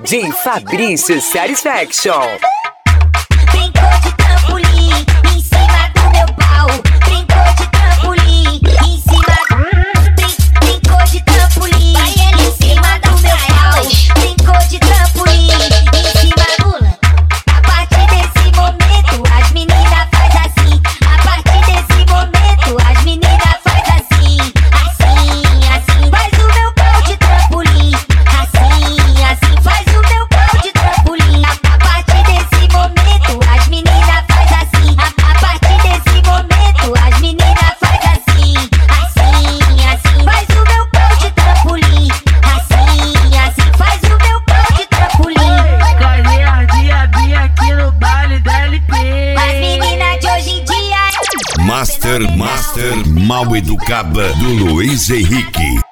DJ Fabrício Satisfaction. Brincou de trampolim em cima do meu pau. Brincou de trampolim em cima. Brincou de trampolim em cima do meu pau. Brincou de trampolim em cima do. A partir desse momento as meninas faz assim. A partir desse momento as meninas faz assim. Assim, assim. Faz o meu pau de trampolim. Assim, assim. Faz o meu pau de trampolim. A partir desse momento as meninas faz assim. A partir desse momento as meninas faz assim. Assim, assim. Faz o meu pau de trampolim. Assim, assim. Faz o meu pau de trampolim. Galera diabinha aqui no baile da LP. As meninas de hoje em dia Master Mal Educada do Luiz Henrique.